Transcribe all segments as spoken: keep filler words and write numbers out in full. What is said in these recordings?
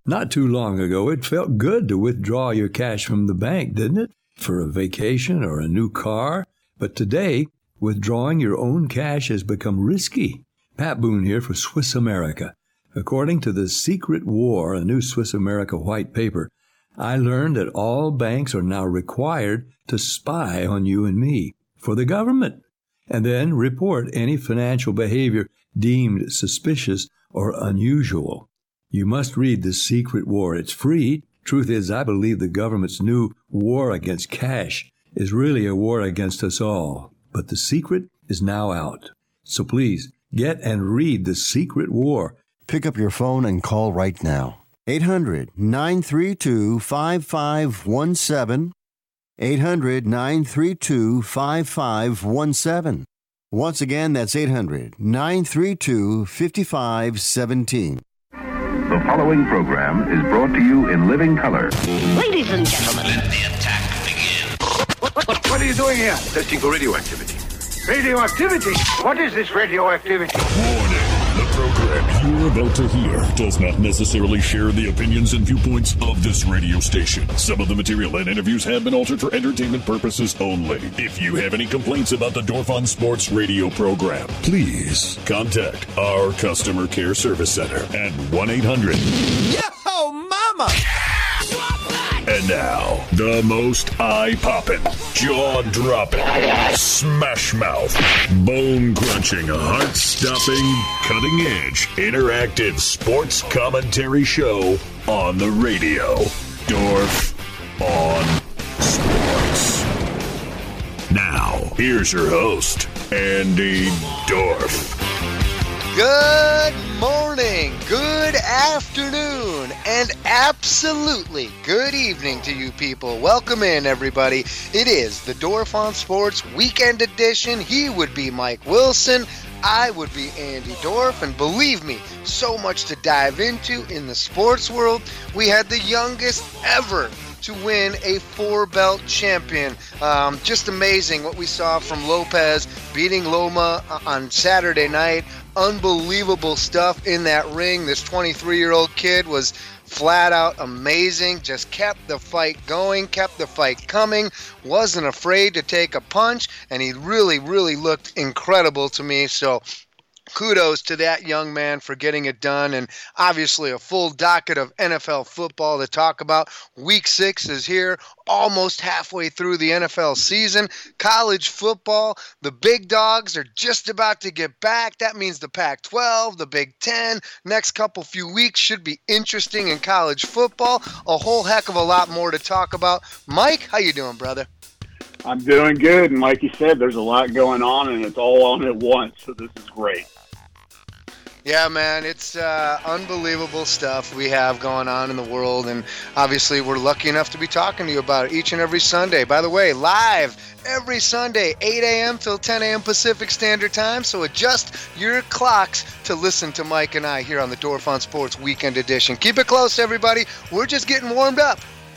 Not too long ago, it felt good to withdraw your cash from the bank, didn't it? For a vacation or a new car. But today, withdrawing your own cash has become risky. Pat Boone here for Swiss America. According to The Secret War, a new Swiss America white paper, I learned that all banks are now required to spy on you and me for the government, and then report any financial behavior deemed suspicious or unusual. You must read The Secret War. It's free. Truth is, I believe the government's new war against cash is really a war against us all. But the secret is now out. So please, get and read The Secret War. Pick up your phone and call right now. eight hundred, nine three two, five five one seven. eight hundred, nine three two, five five one seven. Once again, that's eight hundred, nine three two, five five one seven. The following program is brought to you in living color. Ladies and gentlemen, let the attack begin. What, what, what are you doing here? Testing for radioactivity. Radioactivity? What is this radioactivity? Warning. The program you're about to hear does not necessarily share the opinions and viewpoints of this radio station. Some of the material and interviews have been altered for entertainment purposes only. If you have any complaints about the Dorf on Sports radio program, please contact our customer care service center at one eight hundred. Yo, mama! And now, the most eye-popping, jaw-dropping, smash-mouth, bone-crunching, heart-stopping, cutting-edge, interactive sports commentary show on the radio. Dorf on Sports. Now, here's your host, Andy Dorf. Good morning, good afternoon, and absolutely good evening to you people. Welcome in, everybody. It is the Dorf on Sports Weekend Edition. He would be Mike Wilson. I would be Andy Dorf. And believe me, so much to dive into in the sports world. We had the youngest ever to win a four-belt champion. Um, just amazing what we saw from Lopez beating Loma on Saturday night. Unbelievable stuff in that ring. This twenty-three-year-old kid was flat out amazing. Just kept the fight going, kept the fight coming, wasn't afraid to take a punch, and he really, really looked incredible to me. So kudos to that young man for getting it done, and obviously a full docket of N F L football to talk about. Week six is here, almost halfway through the N F L season. College football, the big dogs are just about to get back. That means the Pac twelve, the Big Ten. Next couple few weeks should be interesting in college football. A whole heck of a lot more to talk about. Mike, how you doing, brother? I'm doing good, and like you said, there's a lot going on, and it's all on at once, so this is great. Yeah, man, it's uh, unbelievable stuff we have going on in the world, and obviously we're lucky enough to be talking to you about it each and every Sunday. By the way, live every Sunday, eight a.m. till ten a.m. Pacific Standard Time, so adjust your clocks to listen to Mike and I here on the Dorf on Sports Weekend Edition. Keep it close, everybody. We're just getting warmed up.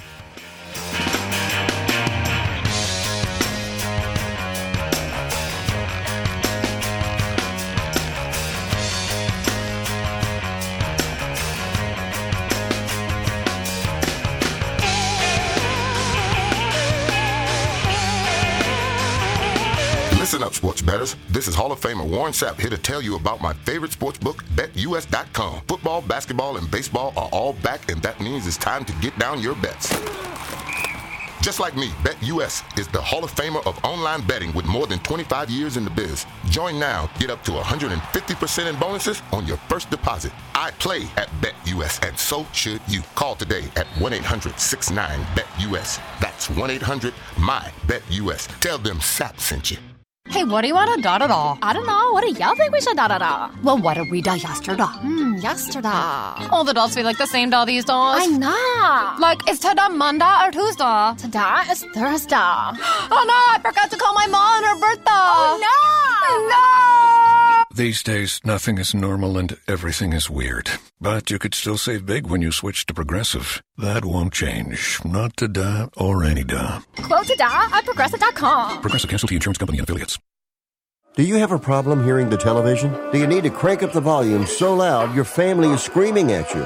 Listen up, sports bettors. This is Hall of Famer Warren Sapp here to tell you about my favorite sports book, bet U S dot com. Football, basketball, and baseball are all back, and that means it's time to get down your bets. Just like me, BetUS is the Hall of Famer of online betting with more than twenty-five years in the biz. Join now, get up to one hundred fifty percent in bonuses on your first deposit. I play at BetUS, and so should you. Call today at one eight hundred six nine bet U S. That's one eight hundred M Y bet U S. Tell them Sapp sent you. Hey, what do you want to da-da-da? I don't know. What do y'all think we should da-da-da? Well, what did we da yesterday? Hmm, yesterday. All the dolls feel like the same doll these days. I know. Like, is today Monday or Tuesday? Today is Thursday. Oh, no, I forgot to call my mom on her birthday. Oh, no. No. These days, nothing is normal and everything is weird. But you could still save big when you switch to Progressive. That won't change. Not today or any day. Quote today at Progressive dot com. Progressive Casualty Insurance Company and Affiliates. Do you have a problem hearing the television? Do you need to crank up the volume so loud your family is screaming at you?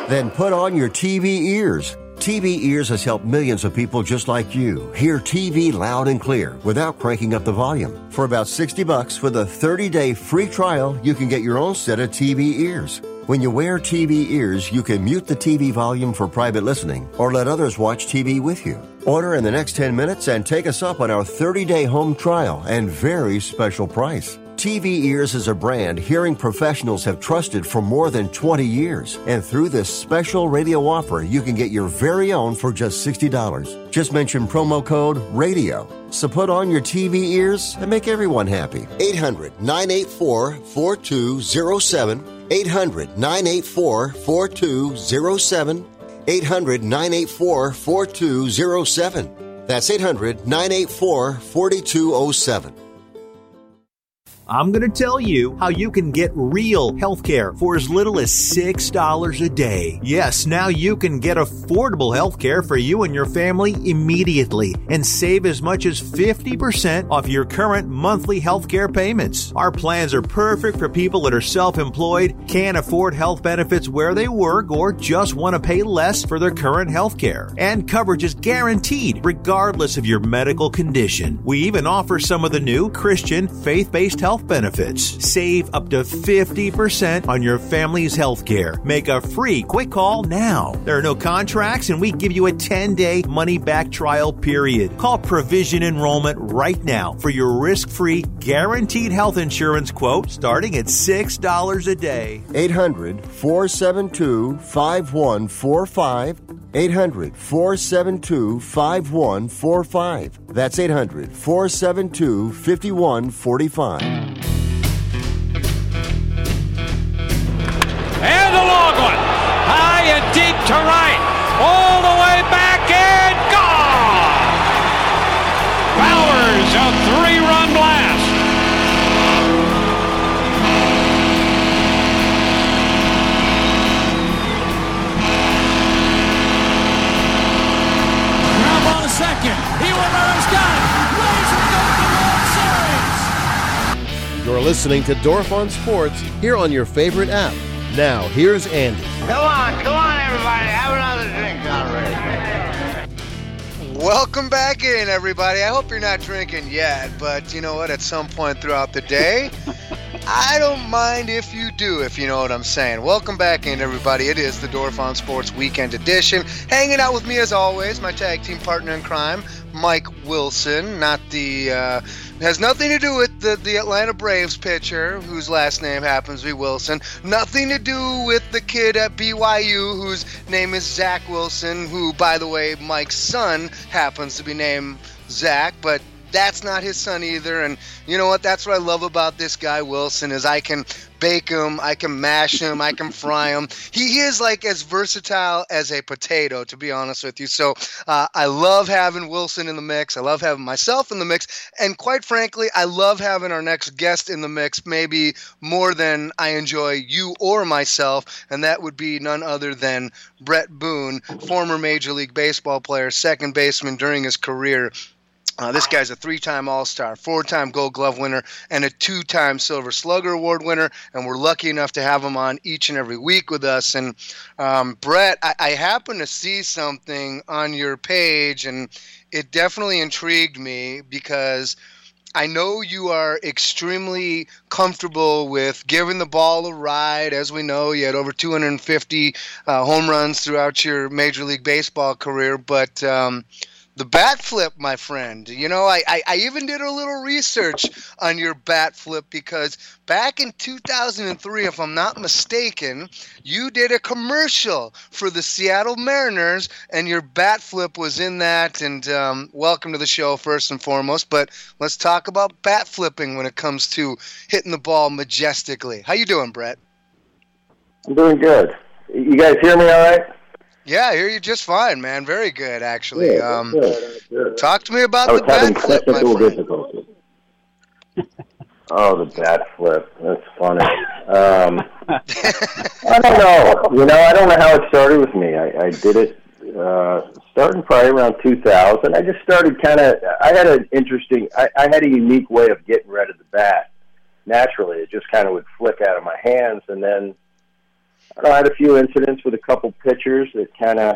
Then put on your T V ears. T V Ears has helped millions of people just like you hear T V loud and clear without cranking up the volume. For about sixty bucks with a thirty-day free trial, you can get your own set of T V ears. When you wear T V ears, you can mute the T V volume for private listening or let others watch T V with you. Order in the next ten minutes and take us up on our thirty-day home trial and very special price. T V Ears is a brand hearing professionals have trusted for more than twenty years. And through this special radio offer, you can get your very own for just sixty dollars. Just mention promo code RADIO. So put on your T V ears and make everyone happy. eight hundred, nine eight four, four two zero seven. eight hundred, nine eight four, four two zero seven. eight hundred, nine eight four, four two zero seven. That's eight hundred, nine eight four, four two zero seven. I'm going to tell you how you can get real health care for as little as six dollars a day. Yes, now you can get affordable health care for you and your family immediately and save as much as fifty percent off your current monthly health care payments. Our plans are perfect for people that are self-employed, can't afford health benefits where they work, or just want to pay less for their current health care. And coverage is guaranteed regardless of your medical condition. We even offer some of the new Christian faith-based health benefits. Save up to fifty percent on your family's health care. Make a free quick call now. There are no contracts, and we give you a ten-day money-back trial period. Call Provision Enrollment right now for your risk-free, guaranteed health insurance quote starting at six dollars a day. eight hundred, four seven two, five one four five. eight hundred, four seven two, five one four five. That's eight hundred, four seven two, five one four five. And a long one. High and deep to right. All the way back and gone. Bowers, a three-run blast. Grab on a second. He went on his gun. Rays are going to the World Series. You're listening to Dorf on Sports here on your favorite app. Now, here's Andy. Come on, come on, everybody. Have another drink already. Welcome back in, everybody. I hope you're not drinking yet, but you know what? At some point throughout the day, I don't mind if you do, if you know what I'm saying. Welcome back in, everybody. It is the Dorf on Sports Weekend Edition. Hanging out with me, as always, my tag team partner in crime, Mike Wilson. Not the, uh, has nothing to do with the, the Atlanta Braves pitcher, whose last name happens to be Wilson. Nothing to do with the kid at B Y U, whose name is Zach Wilson, who, by the way, Mike's son happens to be named Zach, but that's not his son either. And you know what? That's what I love about this guy, Wilson, is I can bake him, I can mash him, I can fry him. He, he is like as versatile as a potato, to be honest with you. So uh, I love having Wilson in the mix. I love having myself in the mix. And quite frankly, I love having our next guest in the mix, maybe more than I enjoy you or myself. And that would be none other than Bret Boone, former Major League Baseball player, second baseman during his career. Uh, this guy's a three-time All-Star, four-time Gold Glove winner, and a two-time Silver Slugger Award winner, and we're lucky enough to have him on each and every week with us. And um, Bret, I, I happened to see something on your page, and it definitely intrigued me because I know you are extremely comfortable with giving the ball a ride. As we know, you had over two hundred fifty uh, home runs throughout your Major League Baseball career, but um, the bat flip, my friend. You know, I, I, I even did a little research on your bat flip because back in two thousand three, if I'm not mistaken, you did a commercial for the Seattle Mariners, and your bat flip was in that. And um, welcome to the show, first and foremost. But let's talk about bat flipping when it comes to hitting the ball majestically. How you doing, Bret? I'm doing good. You guys hear me all right? Yeah, I hear you just fine, man. Very good, actually. Yeah, um, good, good. Talk to me about I was the bat having flip, my technical friend. difficulties. Oh, the bat flip. That's funny. Um, I don't know. You know, I don't know how it started with me. I, I did it uh, starting probably around two thousand. I just started kind of, I had an interesting, I, I had a unique way of getting rid of the bat. Naturally, it just kind of would flick out of my hands, and then I had a few incidents with a couple pitchers that kind of,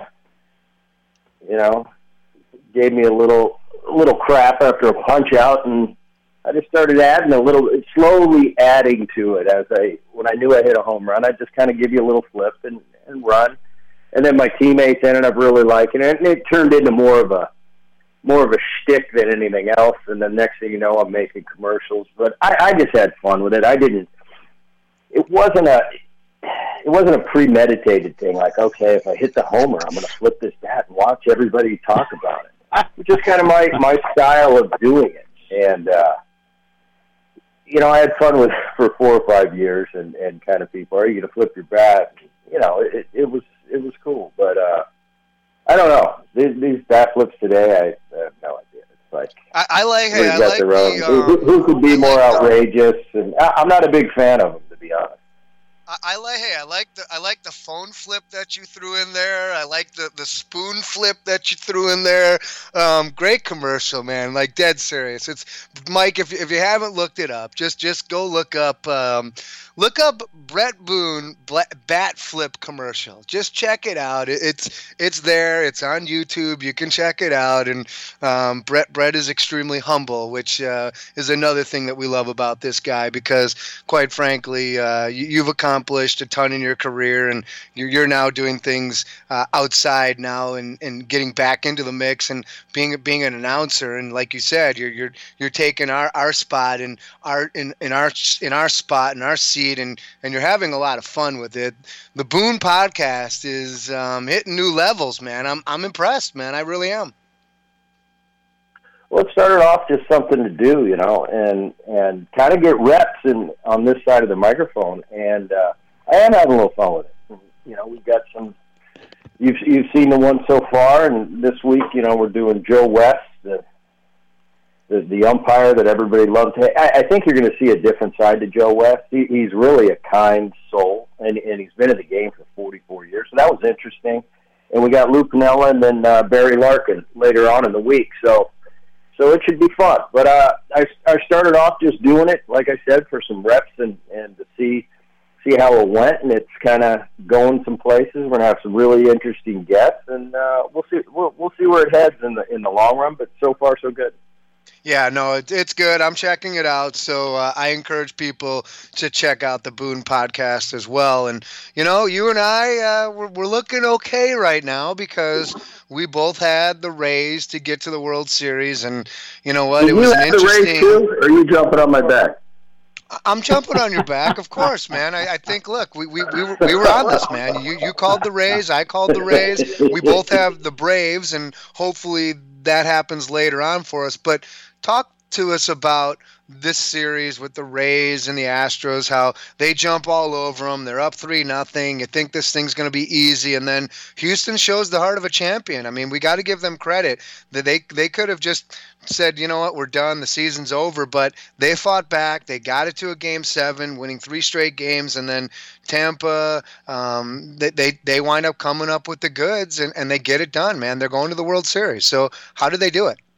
you know, gave me a little a little crap after a punch out, and I just started adding a little, slowly adding to it as I, when I knew I hit a home run, I'd just kind of give you a little flip and, and run. And then my teammates ended up really liking it, and it turned into more of a, more of a shtick than anything else. And the next thing you know, I'm making commercials, but I, I just had fun with it. I didn't, it wasn't a, it wasn't a premeditated thing. Like, okay, if I hit the homer, I'm going to flip this bat and watch everybody talk about it. It's just kind of my, my style of doing it. And, uh, you know, I had fun with for four or five years, and, and kind of people, are you going to flip your bat? You know, it, it was it was cool. But uh, I don't know. These, these bat flips today, I, I have no idea. It's like, I, I like, hey, I like the, um, who, who could be more outrageous? And I, I'm not a big fan of them, to be honest. I, I like. Hey, I like the. I like the phone flip that you threw in there. I like the, the spoon flip that you threw in there. Um, great commercial, man. Like, dead serious. It's Mike. If if you haven't looked it up, just just go look up. Um, look up Bret Boone bat flip commercial. Just check it out. It, it's it's there. It's on YouTube. You can check it out. And um, Bret Bret is extremely humble, which uh, is another thing that we love about this guy, because, quite frankly, uh, you, you've accomplished accomplished a ton in your career, and you're, you're now doing things uh, outside now, and, and getting back into the mix, and being being an announcer. And like you said, you're you're you're taking our, our spot and our in, in our in our spot in our seat, and, and you're having a lot of fun with it. The Boone Podcast is um, hitting new levels, man. I'm I'm impressed, man. I really am. Well, it started off just something to do, you know, and and kind of get reps in on this side of the microphone, and uh, I am having a little fun with it. You know, we've got some. You've you've seen the one so far, and this week, you know, we're doing Joe West, the the, the umpire that everybody loves. I, I think you're going to see a different side to Joe West. He, he's really a kind soul, and and he's been in the game for forty-four years, so that was interesting. And we got Lou Piniella and then uh, Barry Larkin later on in the week, so. So it should be fun. But uh, I, I started off just doing it, like I said, for some reps and, and to see see how it went. And it's kind of going some places. We're gonna have some really interesting guests, and uh, we'll see we'll, we'll see where it heads in the in the long run. But so far, so good. Yeah, no, it, it's good. I'm checking it out. So uh, I encourage people to check out the Boone Podcast as well. And, you know, you and I, uh, we're, we're looking okay right now, because we both had the Rays to get to the World Series. And you know what? Did it was you an have interesting. The Rays too, or are you jumping on my back? I'm jumping on your back, of course, man. I, I think, look, we, we, we, were, we were on this, man. You you called the Rays, I called the Rays. We both have the Braves, and hopefully that happens later on for us. But talk to us about this series with the Rays and the Astros, how they jump all over them. They're up three nothing. You think this thing's going to be easy, and then Houston shows the heart of a champion. I mean, we got to give them credit that they they could have just said, you know what, we're done, the season's over, but they fought back. They got it to a game seven, winning three straight games, and then Tampa, um, they, they they wind up coming up with the goods, and, and they get it done, man. They're going to the World Series. So how did they do it?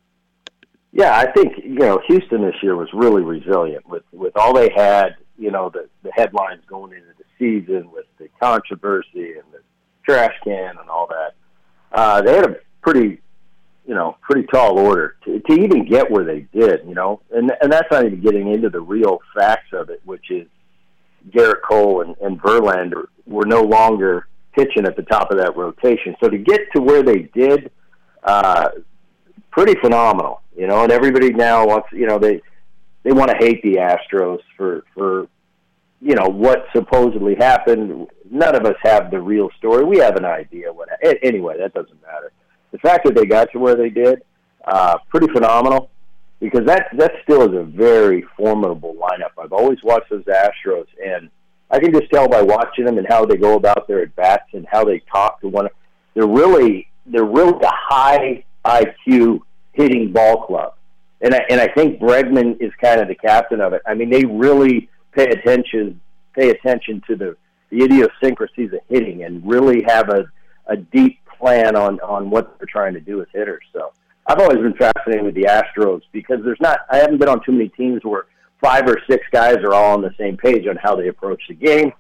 Yeah, I think, you know, Houston this year was really resilient with, with all they had, you know, the, the headlines going into the season with the controversy and the trash can and all that. Uh, they had a pretty, you know, pretty tall order to, to even get where they did, you know, and and that's not even getting into the real facts of it, which is Garrett Cole and, and Verlander were no longer pitching at the top of that rotation. So to get to where they did, uh, pretty phenomenal, you know, and everybody now wants, you know, they they want to hate the Astros for, for, you know, what supposedly happened. None of us have the real story. We have an idea what. Anyway, that doesn't matter. The fact that they got to where they did, uh, pretty phenomenal, because that that still is a very formidable lineup. I've always watched those Astros, and I can just tell by watching them and how they go about their at bats and how they talk to one. They're really they're really a high I Q hitting ball club, and I and I think Bregman is kind of the captain of it. I mean, they really pay attention pay attention to the, the idiosyncrasies of hitting and really have a, a deep plan on, on what they're trying to do as hitters. So I've always been fascinated with the Astros because there's not I haven't been on too many teams where five or six guys are all on the same page on how they approach the game.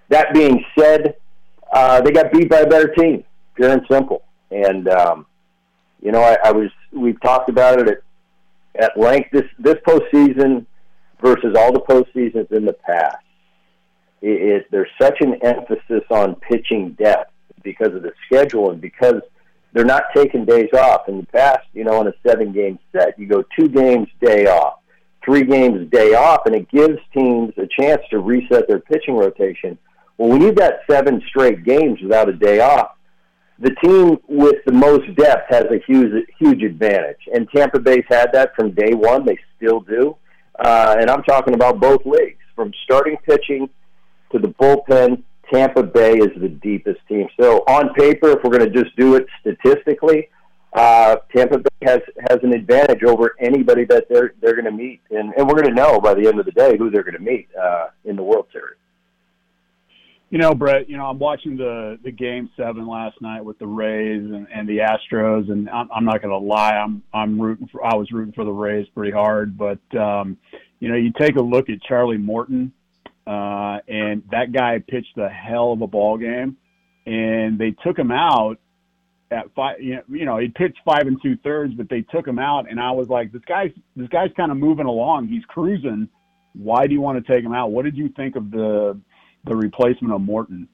that being said, uh, they got beat by a better team, pure and simple. And, um, you know, I, I was, we've talked about it at, at length this, this postseason versus all the postseasons in the past. It, it, there's such an emphasis on pitching depth because of the schedule and because they're not taking days off. In the past, you know, in a seven-game set, you go two games, day off, three games, day off, and it gives teams a chance to reset their pitching rotation. Well, when you've got seven straight games without a day off, the team with the most depth has a huge, huge advantage. And Tampa Bay's had that from day one. They still do. Uh, and I'm talking about both leagues. From starting pitching to the bullpen, Tampa Bay is the deepest team. So on paper, if we're going to just do it statistically, uh, Tampa Bay has, has an advantage over anybody that they're they're going to meet. And, and we're going to know by the end of the day who they're going to meet uh, in the World Series. You know, Brett, you know, I'm watching the, the game seven last night with the Rays and, and the Astros, and I'm, I'm not going to lie, I'm I'm rooting for, I was rooting for the Rays pretty hard, but um, you know, you take a look at Charlie Morton, uh, and that guy pitched a hell of a ball game, and they took him out at five. You know, you know, he pitched five and two thirds, but they took him out, and I was like, this guy's this guy's kind of moving along, he's cruising. Why do you want to take him out? What did you think of the the replacement of Morton?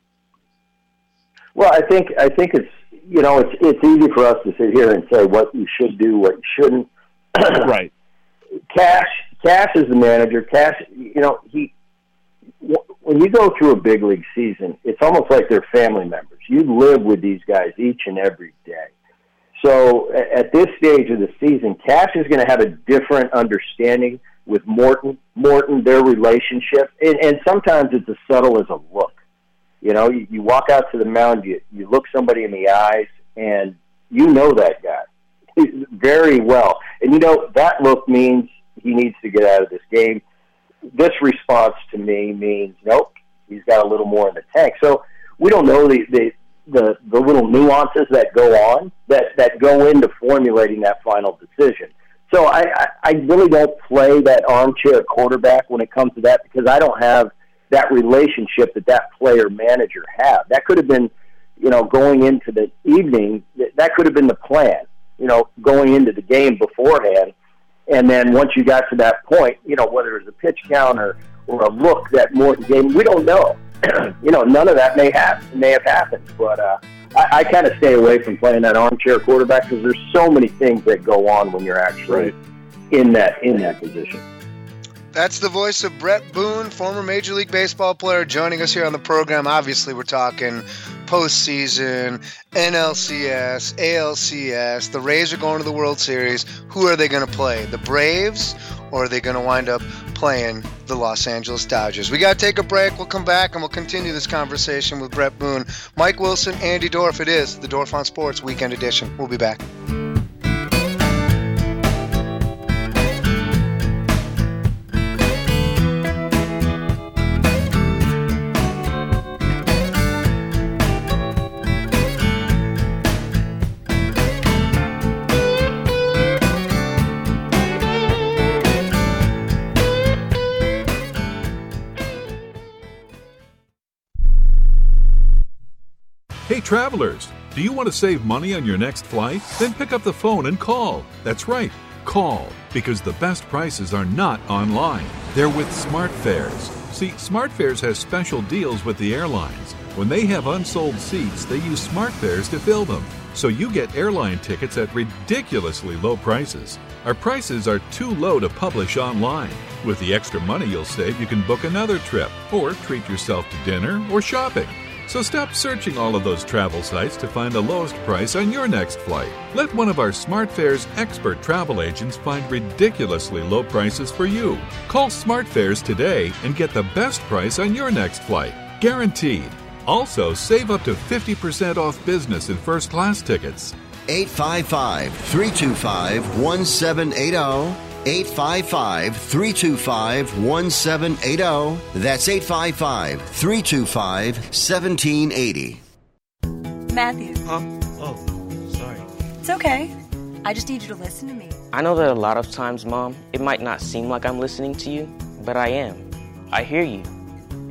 Well, I think I think it's you know it's it's easy for us to sit here and say what you should do, what you shouldn't. Right. Cash Cash is the manager. Cash, you know, he when you go through a big league season, it's almost like they're family members. You live with these guys each and every day. So at this stage of the season, Cash is going to have a different understanding with Morton, Morton, their relationship, and, and sometimes it's as subtle as a look. You know, you, you walk out to the mound, you, you look somebody in the eyes, and you know that guy very well. And you know, that look means he needs to get out of this game. This response to me means, nope, he's got a little more in the tank. So we don't know the, the, the, the little nuances that go on, that, that go into formulating that final decision. So I, I, I really don't play that armchair quarterback when it comes to that because I don't have that relationship that that player-manager have. That could have been, you know, going into the evening, that could have been the plan, you know, going into the game beforehand. And then once you got to that point, you know, whether it was a pitch count or, or a look that Morton gave, we don't know. You know, none of that may have, may have happened. But uh, I, I kind of stay away from playing that armchair quarterback because there's so many things that go on when you're actually right. in that in that position. That's the voice of Brett Boone, former Major League Baseball player, joining us here on the program. Obviously, we're talking postseason, N L C S, A L C S. The Rays are going to the World Series. Who are they going to play? The Braves, or are they going to wind up playing the Los Angeles Dodgers? We got to take a break. We'll come back, and we'll continue this conversation with Brett Boone, Mike Wilson, Andy Dorf. It is the Dorf on Sports Weekend Edition. We'll be back. Hey travelers, do you want to save money on your next flight? Then pick up the phone and call. That's right, call, because the best prices are not online. They're with SmartFares. See, SmartFares has special deals with the airlines. When they have unsold seats, they use SmartFares to fill them. So you get airline tickets at ridiculously low prices. Our prices are too low to publish online. With the extra money you'll save, you can book another trip or treat yourself to dinner or shopping. So stop searching all of those travel sites to find the lowest price on your next flight. Let one of our SmartFares expert travel agents find ridiculously low prices for you. Call SmartFares today and get the best price on your next flight. Guaranteed. Also, save up to fifty percent off business and first class tickets. eight five five, three two five, one seven eight zero. eight five five, three two five, one seven eight zero. That's eight five five, three two five, one seven eight zero. Matthew. Huh? Oh, sorry. It's okay. I just need you to listen to me. I know that a lot of times, Mom, it might not seem like I'm listening to you, but I am. I hear you.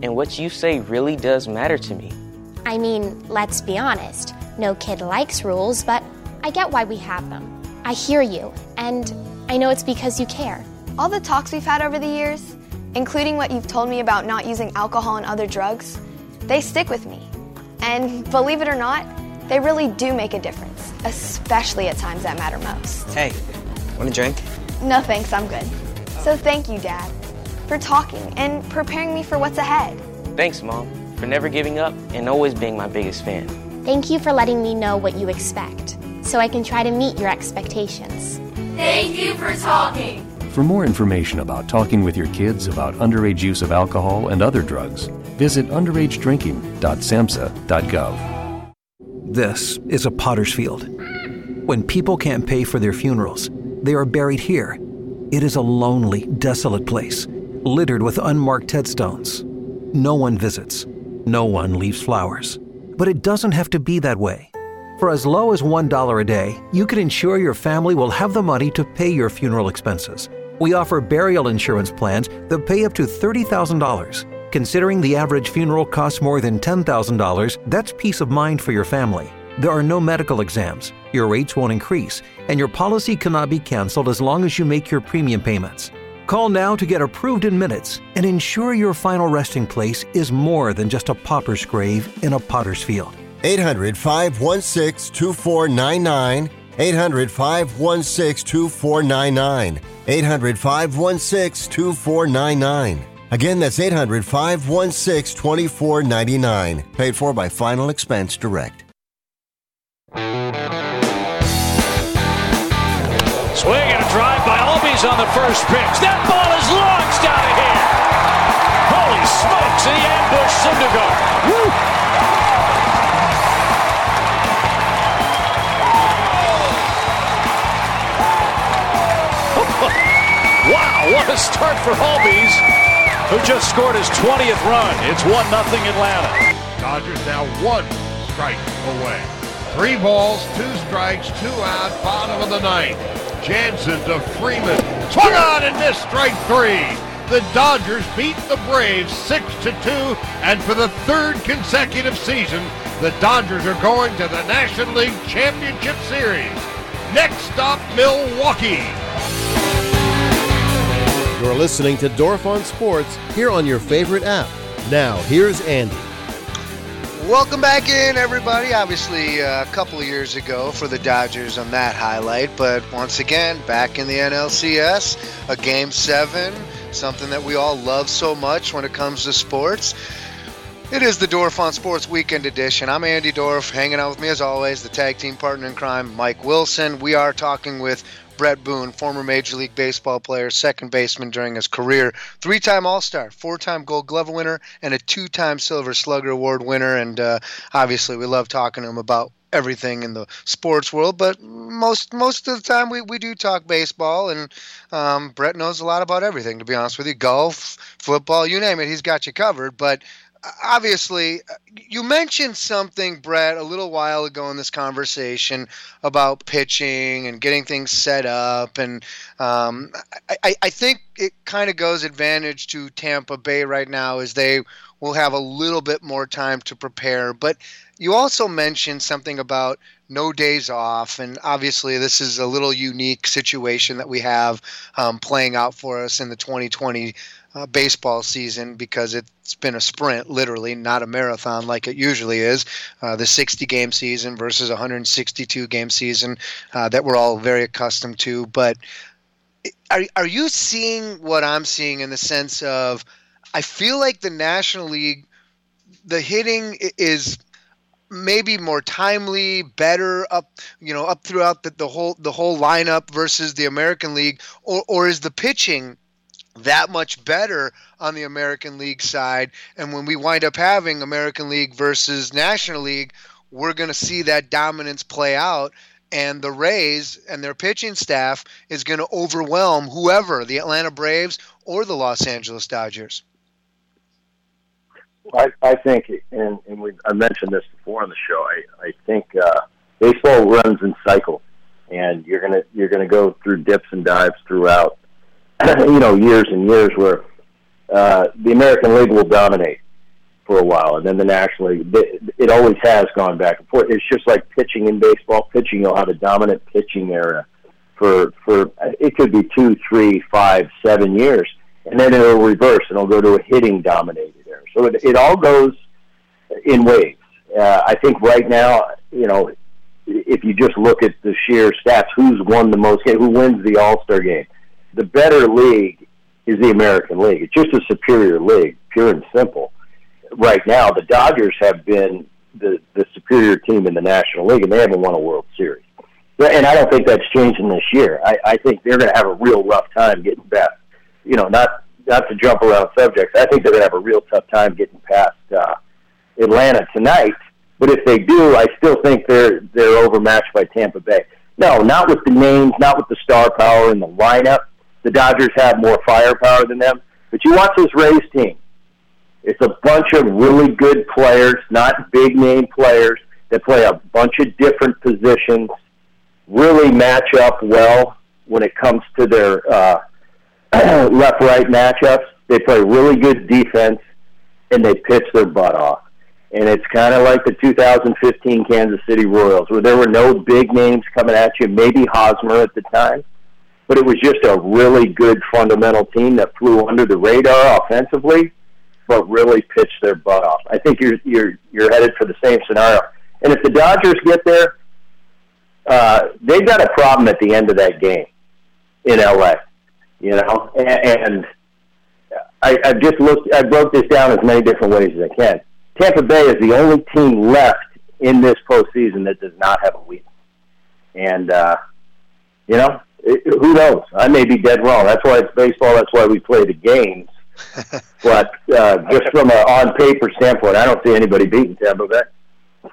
and what you say really does matter to me. I mean, let's be honest. No kid likes rules, but I get why we have them. I hear you, and I know it's because you care. All the talks we've had over the years, including what you've told me about not using alcohol and other drugs, they stick with me. And believe it or not, they really do make a difference, especially at times that matter most. Hey, want a drink? No thanks, I'm good. So thank you, Dad, for talking and preparing me for what's ahead. Thanks, Mom, for never giving up and always being my biggest fan. Thank you for letting me know what you expect, so I can try to meet your expectations. Thank you for talking. For more information about talking with your kids about underage use of alcohol and other drugs, visit underage drinking dot samhsa dot gov. This is a potter's field. When people can't pay for their funerals, they are buried here. It is a lonely, desolate place, littered with unmarked headstones. No one visits. No one leaves flowers. But it doesn't have to be that way. For as low as one dollar a day, you can ensure your family will have the money to pay your funeral expenses. We offer burial insurance plans that pay up to thirty thousand dollars. Considering the average funeral costs more than ten thousand dollars, that's peace of mind for your family. There are no medical exams, your rates won't increase, and your policy cannot be canceled as long as you make your premium payments. Call now to get approved in minutes and ensure your final resting place is more than just a pauper's grave in a potter's field. eight hundred, five one six, two four nine nine. eight hundred, five one six, two four nine nine. eight hundred, five one six, two four nine nine. Again, that's eight hundred, five one six, two four nine nine. Paid for by Final Expense Direct. Swing and a drive by Albies on the first pitch. That ball is launched out of here. Holy smokes, and he ambushed Syndergaard. Woo! Wow, what a start for Albies, who just scored his twentieth run. It's one nothing Atlanta. Dodgers now one strike away. Three balls, two strikes, two out, bottom of the ninth. Jansen to Freeman. Swung on and missed, strike three. The Dodgers beat the Braves six to two, and for the third consecutive season, the Dodgers are going to the National League Championship Series. Next stop, Milwaukee. You're listening to Dorf on Sports here on your favorite app. Now, here's Andy. Welcome back in, everybody. Obviously, uh, a couple of years ago for the Dodgers on that highlight, but once again, back in the N L C S, a Game seven, something that we all love so much when it comes to sports. It is the Dorf on Sports Weekend Edition. I'm Andy Dorf. Hanging out with me, as always, the tag team partner in crime, Mike Wilson. We are talking with Bret Boone, former Major League Baseball player, second baseman during his career, three-time All-Star, four-time Gold Glove winner, and a two-time Silver Slugger Award winner. And uh, obviously, we love talking to him about everything in the sports world, but most most of the time we, we do talk baseball, and um, Bret knows a lot about everything, to be honest with you. Golf, football, you name it, he's got you covered. But obviously, you mentioned something, Bret, a little while ago in this conversation about pitching and getting things set up. And um, I, I think it kind of goes advantage to Tampa Bay right now, as they will have a little bit more time to prepare. But you also mentioned something about no days off. And obviously, this is a little unique situation that we have um, playing out for us in the twenty twenty Uh, baseball season, because it's been a sprint, literally, not a marathon like it usually is. Uh, the sixty-game season versus one hundred sixty-two game season uh, that we're all very accustomed to. But are are you seeing what I'm seeing, in the sense of, I feel like the National League, the hitting is maybe more timely, better up, you know, up throughout the, the whole the whole lineup versus the American League, or or is the pitching that much better on the American League side? And when we wind up having American League versus National League, we're going to see that dominance play out, and the Rays and their pitching staff is going to overwhelm whoever, the Atlanta Braves or the Los Angeles Dodgers. I, I think, and, and we I mentioned this before on the show, I, I think uh, baseball runs in cycles, and you're gonna you're gonna go through dips and dives throughout, you know, years and years where uh, the American League will dominate, for a while, and then the National League. It, it always has gone back and forth. It's just like pitching in baseball. Pitching, you'll have a dominant pitching era for for it could be two, three, five, seven years, and then it'll reverse and it'll go to a hitting dominated era. So it, it all goes in waves. Uh, I think right now, you know, if you just look at the sheer stats, who's won the most games, who wins the All-Star game, the better league is the American League. It's just a superior league, pure and simple. Right now, the Dodgers have been the, the superior team in the National League, and they haven't won a World Series. And I don't think that's changing this year. I, I think they're going to have a real rough time getting past, you know, not not to jump around subjects. I think they're going to have a real tough time getting past uh, Atlanta tonight. But if they do, I still think they're they're overmatched by Tampa Bay. No, not with the names, not with the star power in the lineup. The Dodgers have more firepower than them. But you watch this Rays team. It's a bunch of really good players, not big-name players, that play a bunch of different positions, really match up well when it comes to their uh, left-right matchups. They play really good defense, and they pitch their butt off. And it's kind of like the two thousand fifteen Kansas City Royals, where there were no big names coming at you, maybe Hosmer at the time, but it was just a really good fundamental team that flew under the radar offensively, but really pitched their butt off. I think you're you're you're headed for the same scenario. And if the Dodgers get there, uh, they've got a problem at the end of that game in L A. You know, and, and I, I've just looked. I broke this down as many different ways as I can. Tampa Bay is the only team left in this postseason that does not have a week. And, uh, you know, it, who knows? I may be dead wrong. That's why it's baseball. That's why we play the games. But uh, just from an on-paper standpoint, I don't see anybody beating Tampa Bay.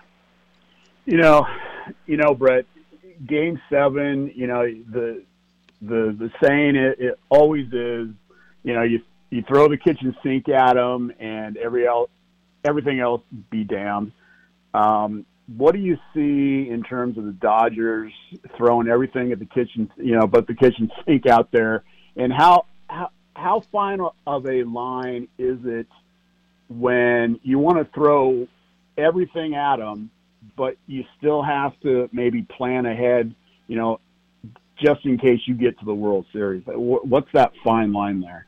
You know, you know, Brett, Game seven, you know, the the the saying it, it always is, you know, you you throw the kitchen sink at them and every else, everything else be damned. Um, what do you see in terms of the Dodgers throwing everything at the kitchen, you know, but the kitchen sink out there, and how how how fine of a line is it when you want to throw everything at them, but you still have to maybe plan ahead, you know, just in case you get to the World Series? What's that fine line there?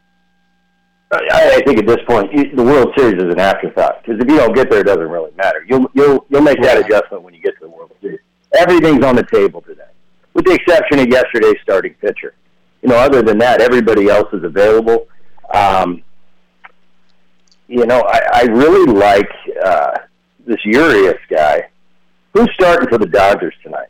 I think at this point, the World Series is an afterthought, because if you don't get there, it doesn't really matter. You'll you'll you'll make that adjustment when you get to the World Series. Everything's on the table today, with the exception of yesterday's starting pitcher. You know, other than that, everybody else is available. Um, you know, I, I really like uh, this Urias guy. Who's starting for the Dodgers tonight?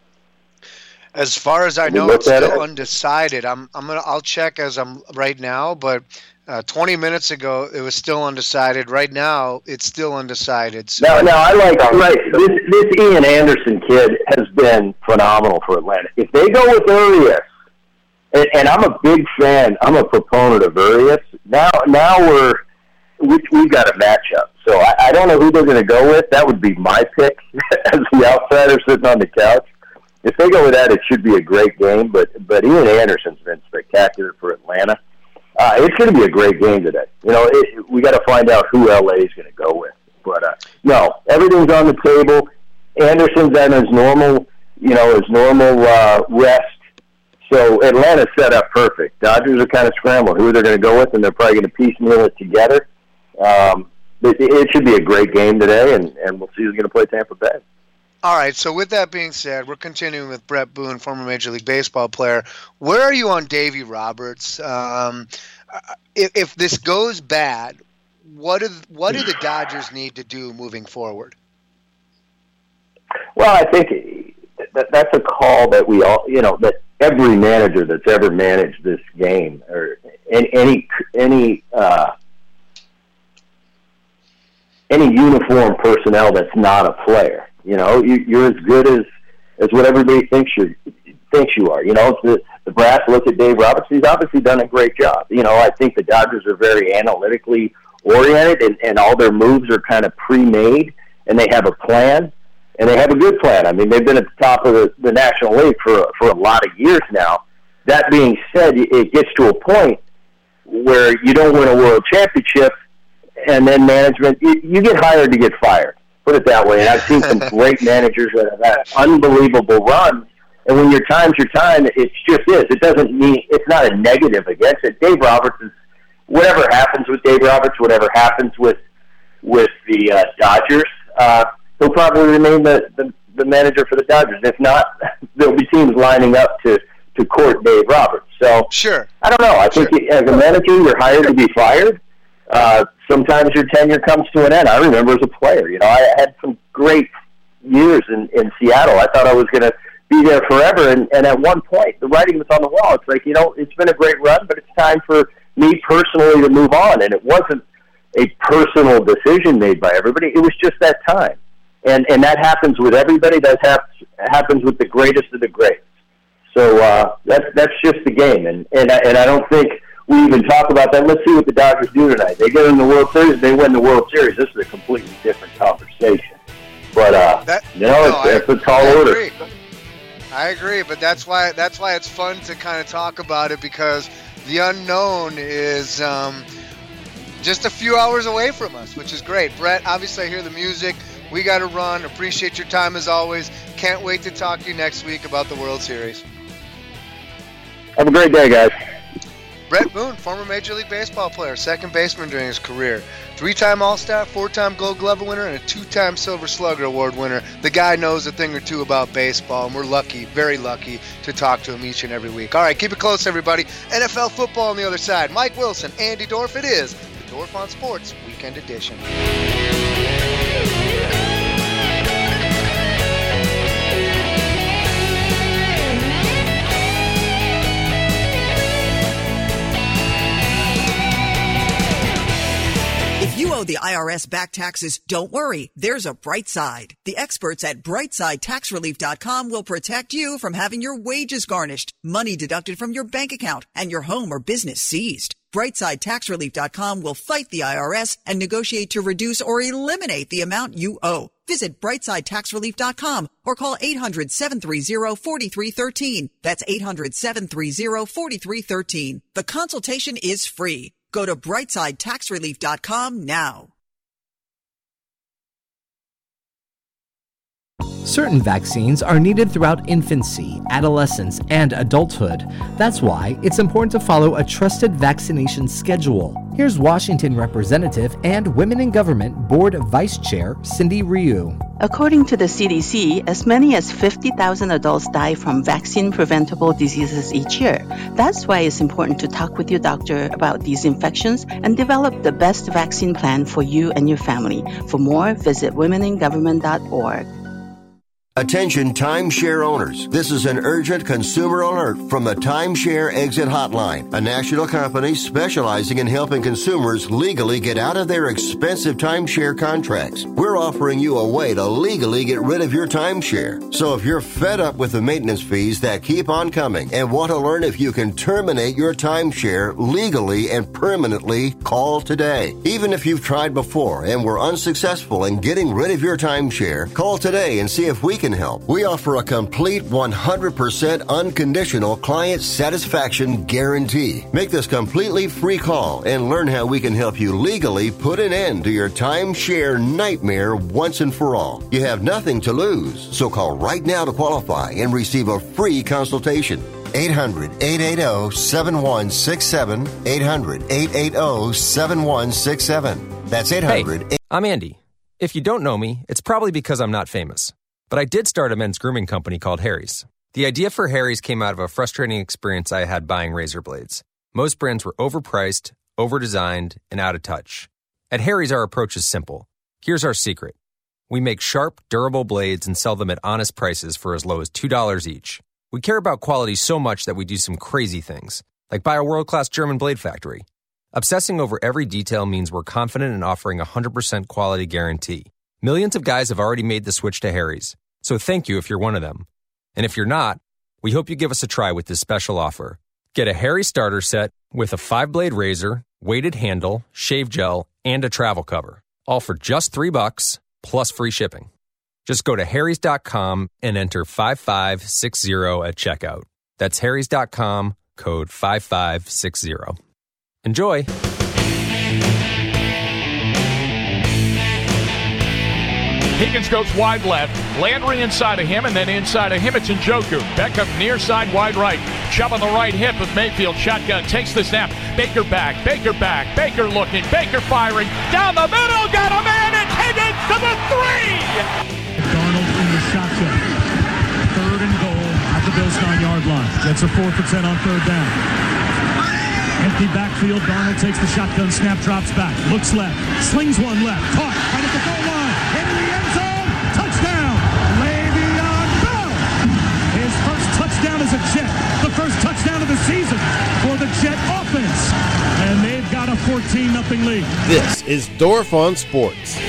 As far as I know, it's still undecided. I'm I'm gonna I'll check as I'm right now, but uh, twenty minutes ago it was still undecided. Right now it's still undecided. So. Now, now I like right. This this Ian Anderson kid has been phenomenal for Atlanta. If they go with Urias, and, and I'm a big fan, I'm a proponent of Urias. Now now we're we we've got a matchup. So I, I don't know who they're going to go with. That would be my pick as the outsider sitting on the couch. If they go with that, it should be a great game. But but Ian Anderson's been spectacular for Atlanta. Uh, it's going to be a great game today. You know, it, we got to find out who L A is going to go with. But uh, no, everything's on the table. Anderson's on his normal, you know, his normal uh, rest. So Atlanta's set up perfect. Dodgers are kind of scrambling who they're going to go with, and they're probably going to piecemeal it together. Um, it, it should be a great game today, and, and we'll see who's going to play Tampa Bay. All right, so with that being said, we're continuing with Brett Boone, former Major League Baseball player. Where are you on Davey Roberts? Um, if, if this goes bad, what do, what do the Dodgers need to do moving forward? Well, I think that that's a call that we all, you know, that every manager that's ever managed this game, or any any uh, any uniform personnel that's not a player. You know, you, you're as good as, as what everybody thinks you thinks you are. You know, the, the brass look at Dave Roberts. He's obviously done a great job. You know, I think the Dodgers are very analytically oriented, and, and all their moves are kind of pre-made, and they have a plan, and they have a good plan. I mean, they've been at the top of the, the National League for, for a lot of years now. That being said, it gets to a point where you don't win a world championship, and then management, you, you get hired to get fired. Put it that way. And I've seen some great managers that have had unbelievable runs. And when your time's your time, it just is. It doesn't mean, it's not a negative against it. Dave Roberts is, whatever happens with Dave Roberts, whatever happens with with the uh, Dodgers, uh, he'll probably remain the, the, the manager for the Dodgers. If not, there'll be teams lining up to, to court Dave Roberts. So, sure. I don't know. I think sure. as a manager, you're hired to be fired. Uh, sometimes your tenure comes to an end. I remember as a player, you know, I had some great years in, in Seattle. I thought I was going to be there forever, and, and at one point, the writing was on the wall. It's like, you know, it's been a great run, but it's time for me personally to move on. And it wasn't a personal decision made by everybody. It was just that time. And and that happens with everybody. That hap- happens with the greatest of the greats. So uh, that's that's just the game. And, and, I, and I don't think we even talk about that. Let's see what the Dodgers do tonight. They get in the World Series, they win the World Series. This is a completely different conversation. But, uh, that, you know, no, it's, I, it's a tall I order. Agree. I agree, but that's why that's why it's fun to kind of talk about it, because the unknown is um, just a few hours away from us, which is great. Brett, obviously I hear the music. We got to run. Appreciate your time as always. Can't wait to talk to you next week about the World Series. Have a great day, guys. Brett Boone, former Major League Baseball player, second baseman during his career. Three-time All-Star, four-time Gold Glove winner, and a two-time Silver Slugger Award winner. The guy knows a thing or two about baseball, and we're lucky, very lucky, to talk to him each and every week. All right, keep it close, everybody. N F L football on the other side. Mike Wilson, Andy Dorf. It is the Dorf on Sports Weekend Edition. If you owe the I R S back taxes, don't worry. There's a bright side. The experts at brightside tax relief dot com will protect you from having your wages garnished, money deducted from your bank account, and your home or business seized. brightside tax relief dot com will fight the I R S and negotiate to reduce or eliminate the amount you owe. Visit brightside tax relief dot com or call eight hundred, seven three zero, four three one three. That's eight hundred, seven three zero, four three one three. The consultation is free. Go to brightside tax relief dot com now. Certain vaccines are needed throughout infancy, adolescence, and adulthood. That's why it's important to follow a trusted vaccination schedule. Here's Washington Representative and Women in Government Board Vice Chair Cindy Ryu. According to the C D C, as many as fifty thousand adults die from vaccine-preventable diseases each year. That's why it's important to talk with your doctor about these infections and develop the best vaccine plan for you and your family. For more, visit women in government dot org. Attention timeshare owners. This is an urgent consumer alert from the Timeshare Exit Hotline, a national company specializing in helping consumers legally get out of their expensive timeshare contracts. We're offering you a way to legally get rid of your timeshare. So if you're fed up with the maintenance fees that keep on coming and want to learn if you can terminate your timeshare legally and permanently, call today. Even if you've tried before and were unsuccessful in getting rid of your timeshare, call today and see if we can help. We offer a complete one hundred percent unconditional client satisfaction guarantee. Make this completely free call and learn how we can help you legally put an end to your timeshare nightmare once and for all. You have nothing to lose, so call right now to qualify and receive a free consultation. eight hundred, eight eight zero, seven one six seven. eight hundred, eight eight zero, seven one six seven. That's eight hundred. Hey, I'm Andy. If you don't know me, it's probably because I'm not famous. But I did start a men's grooming company called Harry's. The idea for Harry's came out of a frustrating experience I had buying razor blades. Most brands were overpriced, overdesigned, and out of touch. At Harry's, our approach is simple. Here's our secret. We make sharp, durable blades and sell them at honest prices for as low as two dollars each. We care about quality so much that we do some crazy things, like buy a world-class German blade factory. Obsessing over every detail means we're confident in offering a one hundred percent quality guarantee. Millions of guys have already made the switch to Harry's, so thank you if you're one of them. And if you're not, we hope you give us a try with this special offer. Get a Harry starter set with a five-blade razor, weighted handle, shave gel, and a travel cover, all for just three bucks plus free shipping. Just go to harrys dot com and enter five five six zero at checkout. That's harrys dot com, code five five six zero. Enjoy! Higgins goes wide left. Landry inside of him, and then inside of him, it's Njoku. Beckham near side, wide right. Chubb on the right hip with Mayfield. Shotgun takes the snap. Baker back. Baker back. Baker looking. Baker firing. Down the middle. Got a man. It's Higgins to the three. Darnold in the shotgun. Third and goal at the Bills' nine-yard line. Jets are four for ten on third down. Empty backfield. Darnold takes the shotgun snap, drops back, looks left, slings one left, caught right at the goal line, into the end zone, touchdown, Le'Veon Bell! His first touchdown as a Jet, the first touchdown of the season for the Jet offense, and they've got a fourteen nothing lead. This is Dorf on Sports.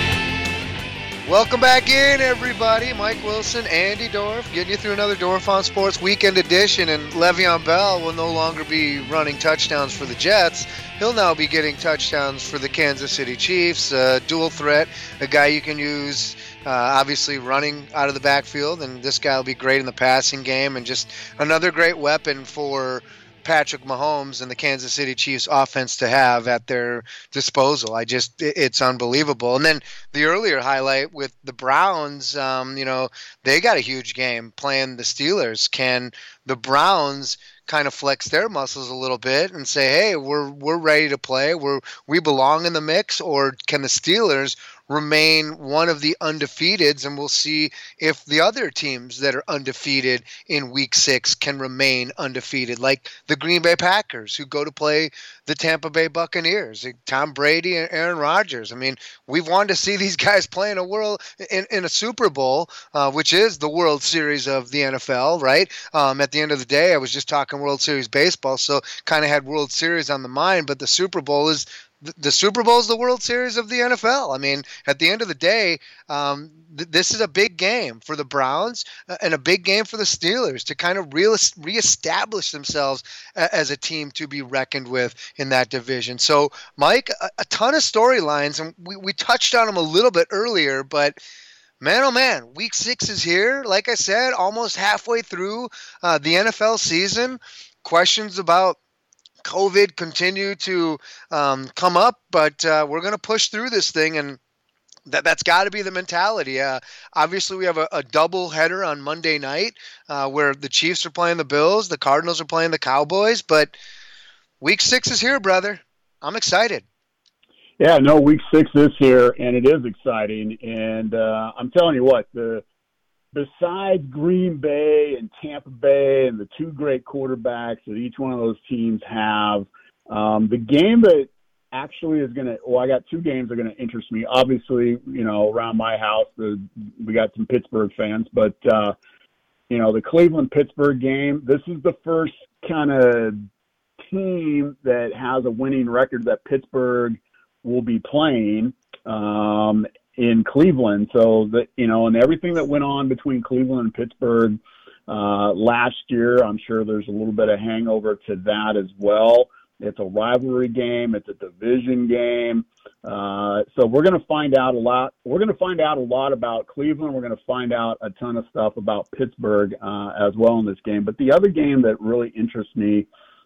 Welcome back in, everybody. Mike Wilson, Andy Dorf, getting you through another Dorf on Sports weekend edition. And Le'Veon Bell will no longer be running touchdowns for the Jets. He'll now be getting touchdowns for the Kansas City Chiefs. Uh, dual threat, a guy you can use, uh, obviously running out of the backfield, and this guy will be great in the passing game, and just another great weapon for Patrick Mahomes and the Kansas City Chiefs offense to have at their disposal. I just, it's unbelievable. And then the earlier highlight with the Browns, um, you know, they got a huge game playing the Steelers. Can the Browns kind of flex their muscles a little bit and say, hey, we're we're ready to play, we're we belong in the mix? Or can the Steelers remain one of the undefeateds, and we'll see if the other teams that are undefeated in week six can remain undefeated, like the Green Bay Packers, who go to play the Tampa Bay Buccaneers, Tom Brady and Aaron Rodgers. I mean, we've wanted to see these guys play in a world in, in a Super Bowl, uh, which is the World Series of the N F L, right? Um, at the end of the day, I was just talking World Series baseball, so kind of had World Series on the mind, but the Super Bowl is The Super Bowl is the World Series of the N F L. I mean, at the end of the day, um, th- this is a big game for the Browns uh, and a big game for the Steelers to kind of re- reestablish themselves a- as a team to be reckoned with in that division. So, Mike, a, a ton of storylines, and we, we touched on them a little bit earlier, but man, oh man, week six is here. Like I said, almost halfway through uh, the N F L season. Questions about COVID continue to um, come up, but uh, we're going to push through this thing, and that, that's got to be the mentality. Uh, obviously, we have a, a double header on Monday night uh, where the Chiefs are playing the Bills, the Cardinals are playing the Cowboys, but week six is here, brother. I'm excited. Yeah, no, week six is here, and it is exciting, and uh, I'm telling you what, the besides Green Bay and Tampa Bay and the two great quarterbacks that each one of those teams have, um, the game that actually is going to – well, I got two games that are going to interest me. Obviously, you know, around my house, the, we got some Pittsburgh fans. But, uh, you know, the Cleveland-Pittsburgh game, this is the first kind of team that has a winning record that Pittsburgh will be playing um in Cleveland. So that, you know, and everything that went on between Cleveland and Pittsburgh uh, last year, I'm sure there's a little bit of hangover to that as well. It's a rivalry game. It's a division game. Uh, so we're going to find out a lot. We're going to find out a lot about Cleveland. We're going to find out a ton of stuff about Pittsburgh uh, as well in this game. But the other game that really interests me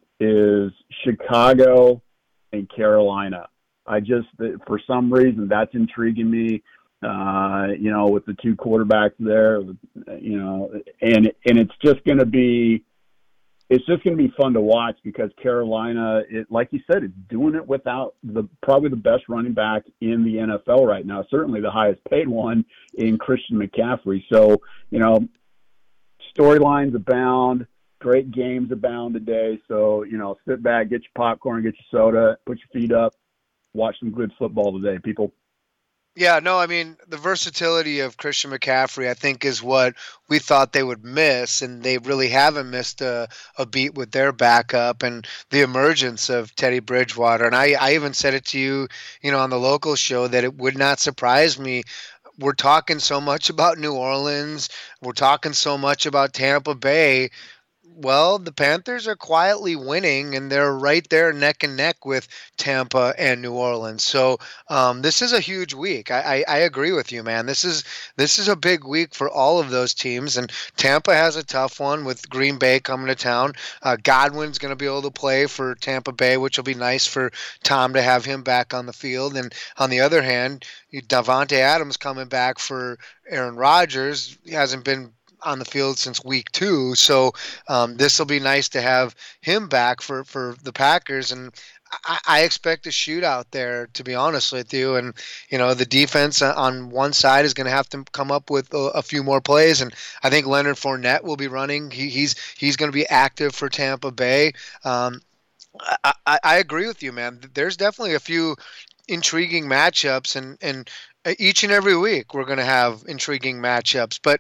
is Chicago and Carolina. I just, for some reason, that's intriguing me, uh, you know, with the two quarterbacks there, you know, and and it's just going to be, it's just going to be fun to watch because Carolina, it, like you said, it's doing it without the probably the best running back in the N F L right now, certainly the highest paid one in Christian McCaffrey. So, you know, storylines abound. Great games abound today. So, you know, sit back, get your popcorn, get your soda, put your feet up. Watch some good football today, people. Yeah, no, I mean, the versatility of Christian McCaffrey, I think, is what we thought they would miss, and they really haven't missed a, a beat with their backup and the emergence of Teddy Bridgewater. And I, I even said it to you, you know, on the local show that it would not surprise me. We're talking so much about New Orleans. We're talking so much about Tampa Bay. Well, the Panthers are quietly winning, and they're right there neck and neck with Tampa and New Orleans. So um, this is a huge week. I, I, I agree with you, man. This is this is a big week for all of those teams, and Tampa has a tough one with Green Bay coming to town. Uh, Godwin's going to be able to play for Tampa Bay, which will be nice for Tom to have him back on the field. And on the other hand, Davante Adams coming back for Aaron Rodgers. He hasn't been on the field since week two. So um, this will be nice to have him back for, for the Packers. And I, I expect a shootout there, to be honest with you. And, you know, the defense on one side is going to have to come up with a, a few more plays. And I think Leonard Fournette will be running. He, he's, he's going to be active for Tampa Bay. Um, I, I, I agree with you, man. There's definitely a few intriguing matchups, and, and each and every week we're going to have intriguing matchups, but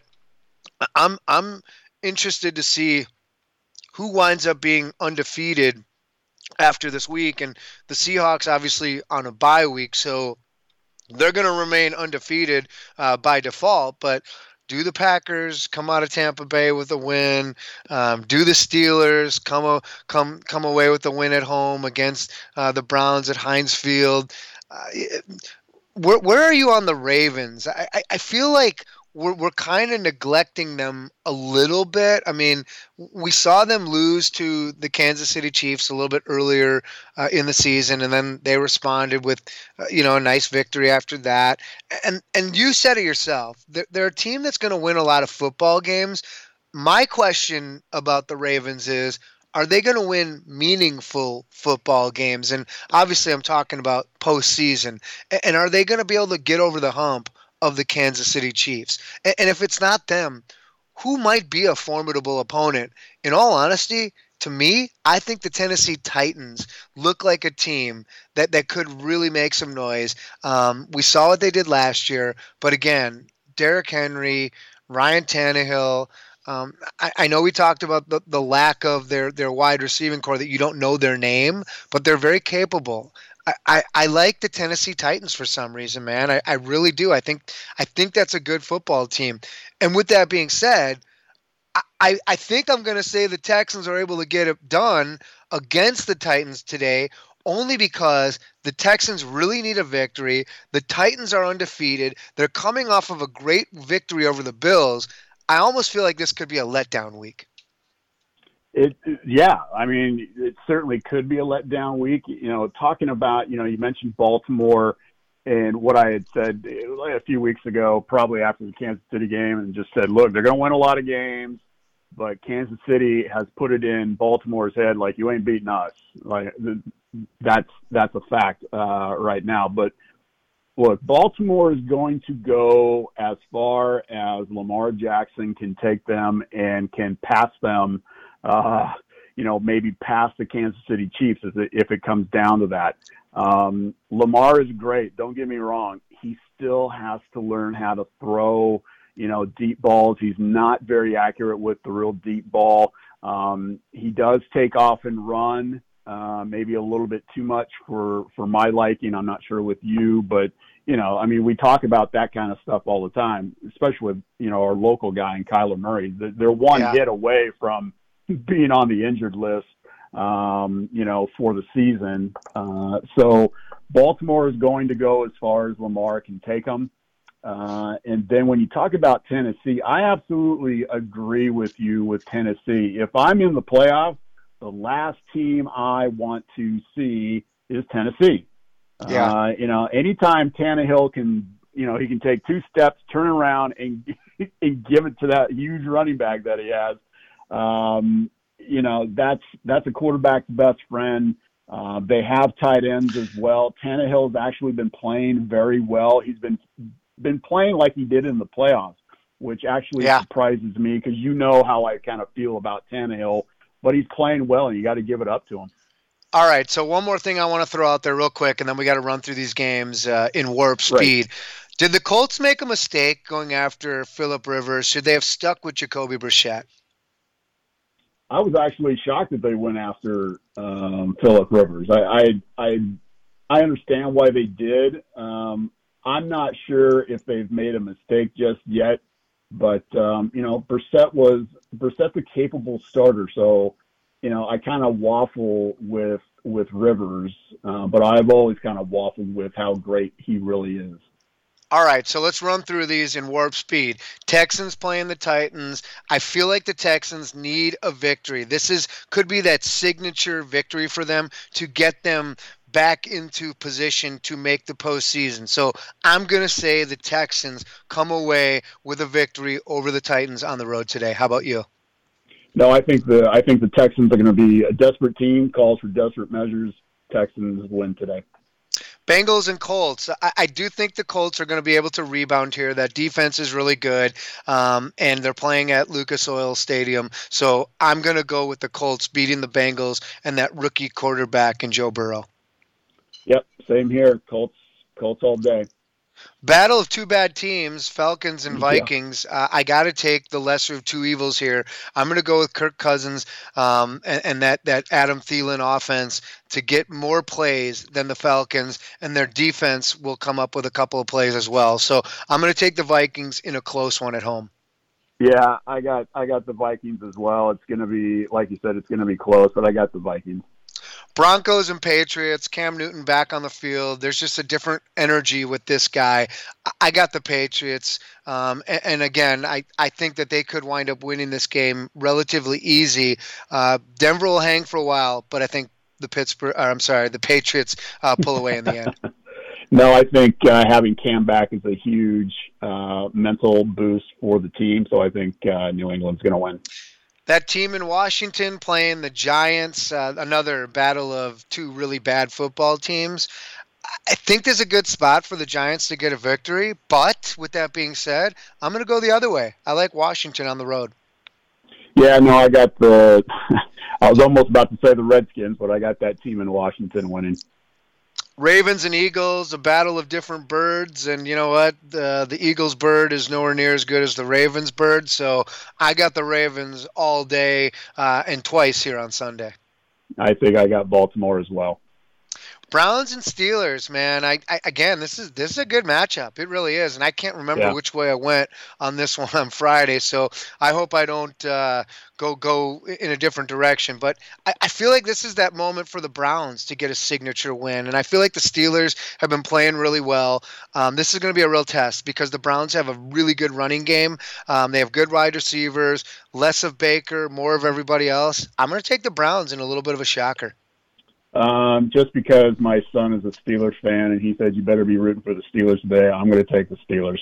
I'm I'm interested to see who winds up being undefeated after this week. And the Seahawks obviously on a bye week, so they're going to remain undefeated uh, by default. But do the Packers come out of Tampa Bay with a win? Um, do the Steelers come a, come come away with a win at home against uh, the Browns at Heinz Field? Uh, where where are you on the Ravens? I I, I feel like we're we're kind of neglecting them a little bit. I mean, we saw them lose to the Kansas City Chiefs a little bit earlier uh, in the season, and then they responded with, uh, you know, a nice victory after that. And and you said it yourself. They're, they're a team that's going to win a lot of football games. My question about the Ravens is, are they going to win meaningful football games? And obviously, I'm talking about postseason. And are they going to be able to get over the hump of the Kansas City Chiefs? And if it's not them, who might be a formidable opponent? In all honesty, to me, I think the Tennessee Titans look like a team that, that could really make some noise. Um, we saw what they did last year, but again, Derrick Henry, Ryan Tannehill. Um, I, I know we talked about the, the lack of their, their wide receiving core, that you don't know their name, but they're very capable. I, I, I like the Tennessee Titans for some reason, man. I, I really do. I think I think that's a good football team. And with that being said, I, I, I think I'm going to say the Texans are able to get it done against the Titans today, only because the Texans really need a victory. The Titans are undefeated. They're coming off of a great victory over the Bills. I almost feel like this could be a letdown week. It, yeah, I mean, it certainly could be a letdown week. You know, talking about, you know, you mentioned Baltimore and what I had said a few weeks ago, probably after the Kansas City game, and just said, look, they're going to win a lot of games, but Kansas City has put it in Baltimore's head like, you ain't beating us. Like, that's that's a fact uh, right now. But look, Baltimore is going to go as far as Lamar Jackson can take them and can pass them. Uh, you know, maybe past the Kansas City Chiefs if it comes down to that. Um, Lamar is great. Don't get me wrong. He still has to learn how to throw, you know, deep balls. He's not very accurate with the real deep ball. Um, he does take off and run, uh, maybe a little bit too much for, for my liking. I'm not sure with you, but, you know, I mean, we talk about that kind of stuff all the time, especially with, you know, our local guy in Kyler Murray. They're one yeah. hit away from being on the injured list, um, you know, for the season. Uh, so Baltimore is going to go as far as Lamar can take them. Uh, and then when you talk about Tennessee, I absolutely agree with you with Tennessee. If I'm in the playoffs, the last team I want to see is Tennessee. Yeah. Uh, you know, anytime Tannehill can, you know, he can take two steps, turn around, and, and give it to that huge running back that he has. Um, you know, that's that's a quarterback's best friend. Uh, they have tight ends as well. Tannehill's actually been playing very well. He's been been playing like he did in the playoffs, which actually yeah. surprises me because you know how I kind of feel about Tannehill. But he's playing well, and you got to give it up to him. All right, so one more thing I want to throw out there real quick, and then we got to run through these games uh, in warp speed. Right. Did the Colts make a mistake going after Phillip Rivers? Should they have stuck with Jacoby Brissett? I was actually shocked that they went after um, Phillip Rivers. I, I I I understand why they did. Um, I'm not sure if they've made a mistake just yet. But, um, you know, Brissett was Brissett's a capable starter. So, you know, I kind of waffle with with Rivers, uh, but I've always kind of waffled with how great he really is. All right, so let's run through these in warp speed. Texans playing the Titans. I feel like the Texans need a victory. This is could be that signature victory for them to get them back into position to make the postseason. So I'm going to say the Texans come away with a victory over the Titans on the road today. How about you? No, I think the I think the Texans are going to be a desperate team, calls for desperate measures. Texans win today. Bengals and Colts. I, I do think the Colts are going to be able to rebound here. That defense is really good, um, and they're playing at Lucas Oil Stadium. So I'm going to go with the Colts beating the Bengals and that rookie quarterback in Joe Burrow. Yep, same here. Colts, Colts all day. Battle of two bad teams, Falcons and Vikings. Yeah. Uh, I got to take the lesser of two evils here. I'm going to go with Kirk Cousins um, and, and that, that Adam Thielen offense to get more plays than the Falcons, and their defense will come up with a couple of plays as well. So I'm going to take the Vikings in a close one at home. Yeah, I got I got the Vikings as well. It's going to be, like you said, it's going to be close, but I got the Vikings. Broncos and Patriots, Cam Newton back on the field. There's just a different energy with this guy. I got the Patriots. Um, and, and again, I, I think that they could wind up winning this game relatively easy. Uh, Denver will hang for a while, but I think the Pittsburgh, or I'm sorry, the Patriots uh, pull away in the end. No, I think uh, having Cam back is a huge uh, mental boost for the team. So I think uh, New England's going to win. That team in Washington playing the Giants, uh, another battle of two really bad football teams. I think there's a good spot for the Giants to get a victory. But with that being said, I'm going to go the other way. I like Washington on the road. Yeah, no, I got the – I was almost about to say the Redskins, but I got that team in Washington winning. Ravens and Eagles, a battle of different birds, and you know what? The the Eagles' bird is nowhere near as good as the Ravens' bird, so I got the Ravens all day uh, and twice here on Sunday. I think I got Baltimore as well. Browns and Steelers, man. I, I again, this is this is a good matchup. It really is, and I can't remember yeah. which way I went on this one on Friday. So I hope I don't uh, go go in a different direction. But I, I feel like this is that moment for the Browns to get a signature win, and I feel like the Steelers have been playing really well. Um, this is going to be a real test because the Browns have a really good running game. Um, they have good wide receivers, less of Baker, more of everybody else. I'm going to take the Browns in a little bit of a shocker. Um, just because my son is a Steelers fan and he said you better be rooting for the Steelers today, I'm going to take the Steelers.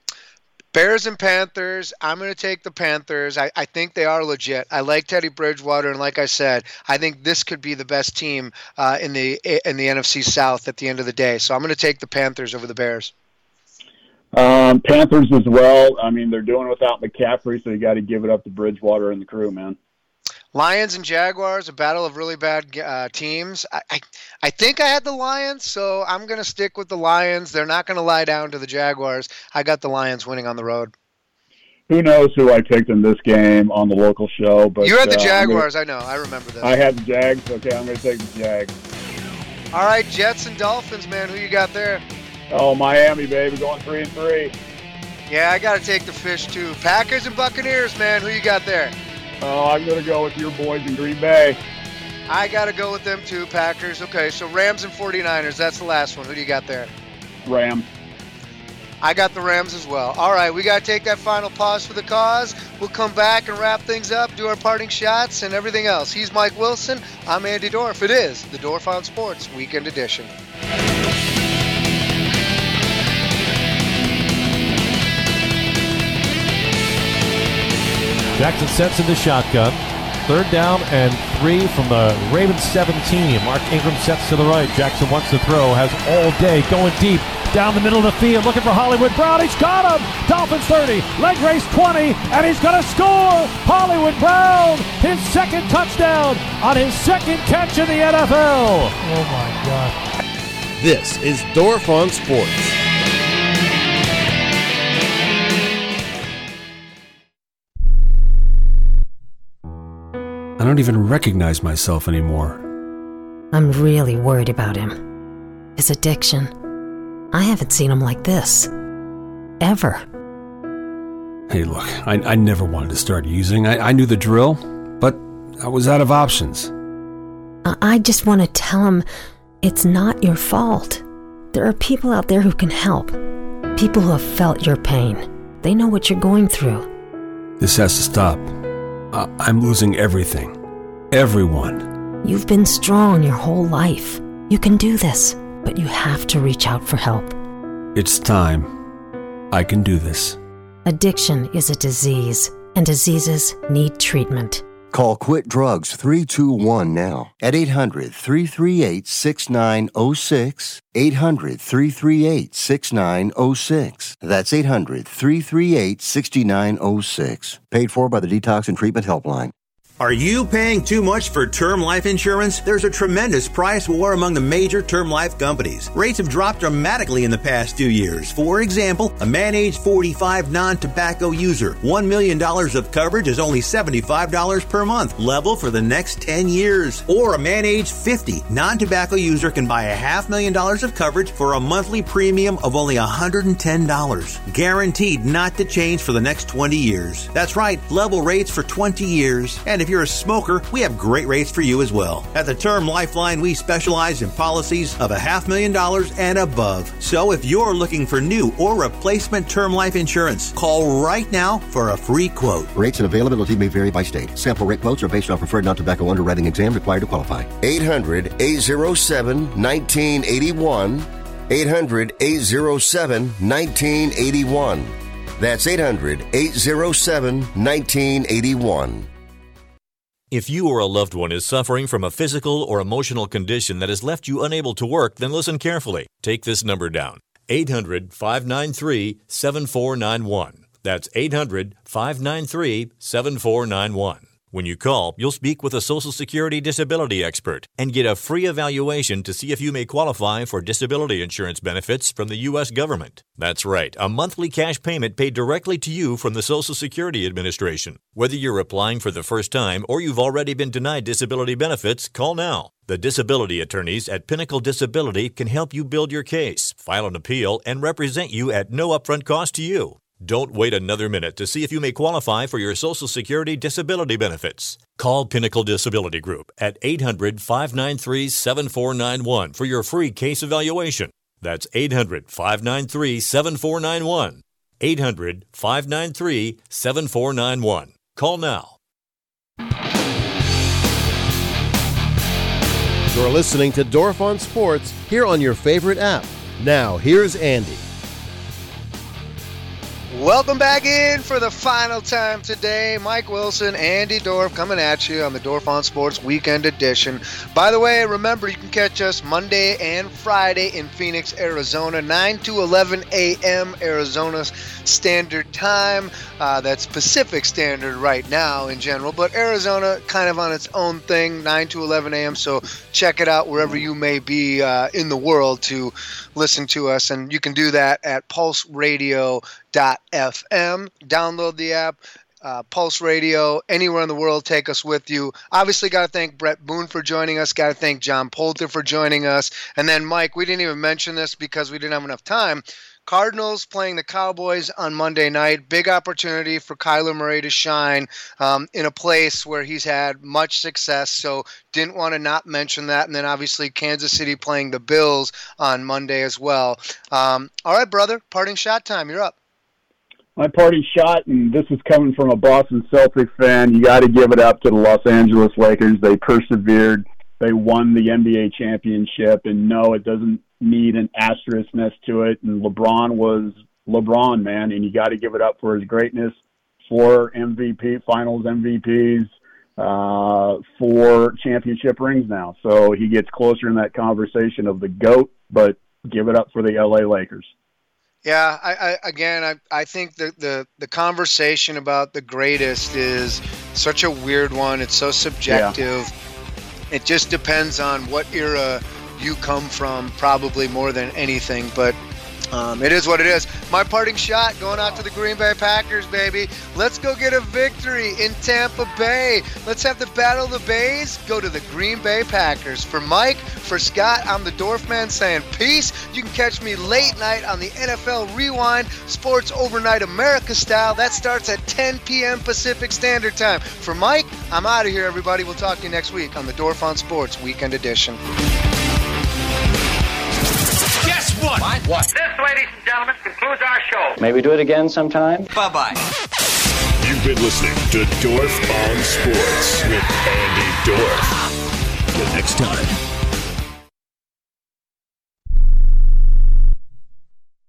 Bears and Panthers, I'm going to take the Panthers. I, I think they are legit. I like Teddy Bridgewater, and like I said, I think this could be the best team uh, in the in the N F C South at the end of the day. So I'm going to take the Panthers over the Bears. Um, Panthers as well. I mean, they're doing without McCaffrey, so you got to give it up to Bridgewater and the crew, man. Lions and Jaguars, a battle of really bad uh, teams. I, I I think I had the Lions, so I'm going to stick with the Lions. They're not going to lie down to the Jaguars. I got the Lions winning on the road. Who knows who I picked in this game on the local show? But you had the uh, Jaguars, gonna, I know. I remember this. I had the Jags. Okay, I'm going to take the Jags. All right, Jets and Dolphins, man. Who you got there? Oh, Miami, baby, going three and three. Yeah, I got to take the Fish, too. Packers and Buccaneers, man. Who you got there? Oh, I'm going to go with your boys in Green Bay. I got to go with them too, Packers. Okay, so Rams and forty-niners. That's the last one. Who do you got there? Rams. I got the Rams as well. All right, we got to take that final pause for the cause. We'll come back and wrap things up, do our parting shots and everything else. He's Mike Wilson. I'm Andy Dorff. It is the Dorff on Sports Weekend Edition. Jackson sets in the shotgun. Third down and three from the Ravens seventeen. Mark Ingram sets to the right. Jackson wants to throw, has all day, going deep, down the middle of the field, looking for Hollywood Brown. He's got him! Dolphins thirty, leg race twenty, and he's going to score! Hollywood Brown, his second touchdown on his second catch in the N F L. Oh, my God. This is Dorff on Sports. I don't even recognize myself anymore. I'm really worried about him. His addiction. I haven't seen him like this. Ever. Hey, look, I, I never wanted to start using. I, I knew the drill, but I was out of options. I just want to tell him it's not your fault. There are people out there who can help. People who have felt your pain. They know what you're going through. This has to stop. I, I'm losing everything. Everyone. You've been strong your whole life. You can do this, but you have to reach out for help. It's time. I can do this. Addiction is a disease, and diseases need treatment. Call Quit Drugs three two one now at eight hundred, three three eight, six nine zero six, eight hundred, three three eight, six nine zero six. That's eight hundred, three three eight, six nine zero six. Paid for by the Detox and Treatment Helpline. Are you paying too much for term life insurance? There's a tremendous price war among the major term life companies. Rates have dropped dramatically in the past two years. For example, a man age forty-five non-tobacco user, one million dollars of coverage is only seventy-five dollars per month, level for the next ten years. Or a man age fifty non-tobacco user can buy a half million dollars of coverage for a monthly premium of only one hundred ten dollars. Guaranteed not to change for the next twenty years. That's right, level rates for twenty years. And if you're a smoker, we have great rates for you as well. At the Term Lifeline, we specialize in policies of a half million dollars and above. So if you're looking for new or replacement term life insurance, call right now for a free quote. Rates and availability may vary by state. Sample rate quotes are based on preferred non-tobacco underwriting exam required to qualify. eight hundred, eight oh seven, nineteen eighty-one. eight hundred, eight oh seven, nineteen eighty-one. That's eight hundred, eight oh seven, nineteen eighty-one. If you or a loved one is suffering from a physical or emotional condition that has left you unable to work, then listen carefully. Take this number down. eight hundred, five nine three, seven four nine one. That's eight hundred, five nine three, seven four nine one. When you call, you'll speak with a Social Security disability expert and get a free evaluation to see if you may qualify for disability insurance benefits from the U S government. That's right, a monthly cash payment paid directly to you from the Social Security Administration. Whether you're applying for the first time or you've already been denied disability benefits, call now. The disability attorneys at Pinnacle Disability can help you build your case, file an appeal, and represent you at no upfront cost to you. Don't wait another minute to see if you may qualify for your Social Security disability benefits. Call Pinnacle Disability Group at eight hundred, five nine three, seven four nine one for your free case evaluation. That's eight hundred, five nine three, seven four nine one. eight hundred, five nine three, seven four nine one. Call now. You're listening to Dorf on Sports here on your favorite app. Now, here's Andy. Welcome back in for the final time today. Mike Wilson, Andy Dorf coming at you on the Dorf on Sports Weekend Edition. By the way, remember you can catch us Monday and Friday in Phoenix, Arizona, nine to eleven a.m. Arizona Standard Time. Uh, that's Pacific Standard right now in general, but Arizona kind of on its own thing, nine to eleven a.m. So check it out wherever you may be uh, in the world to listen to us, and you can do that at pulse radio dot f m. Download the app, uh, Pulse Radio, anywhere in the world, take us with you. Obviously, got to thank Brett Boone for joining us, got to thank John Poulter for joining us, and then Mike, we didn't even mention this because we didn't have enough time. Cardinals playing the Cowboys on Monday night. Big opportunity for Kyler Murray to shine um, in a place where he's had much success, so didn't want to not mention that. And then obviously Kansas City playing the Bills on Monday as well. Um, all right, brother, parting shot time. You're up. My parting shot, and this is coming from a Boston Celtics fan, you got to give it up to the Los Angeles Lakers. They persevered. They won the N B A championship, and no, it doesn't need an asterisk next to it. And LeBron was LeBron, man, and you got to give it up for his greatness. Four M V P, Finals M V Ps, uh, four championship rings now. So he gets closer in that conversation of the GOAT, but give it up for the L A Lakers. Yeah, I, I again, I, I think the, the, the conversation about the greatest is such a weird one. It's so subjective. Yeah. It just depends on what era you come from, probably more than anything. But Um, it is what it is. My parting shot going out to the Green Bay Packers, baby. Let's go get a victory in Tampa Bay. Let's have the Battle of the Bays go to the Green Bay Packers. For Mike, for Scott, I'm the Dorfman saying peace. You can catch me late night on the N F L Rewind, Sports Overnight America style. That starts at ten p.m. Pacific Standard Time. For Mike, I'm out of here, everybody. We'll talk to you next week on the Dorf on Sports Weekend Edition. Guess what? What? What? This, ladies and gentlemen, concludes our show. Maybe do it again sometime. Bye-bye. You've been listening to Dorf on Sports with Andy Dorf. Till next time.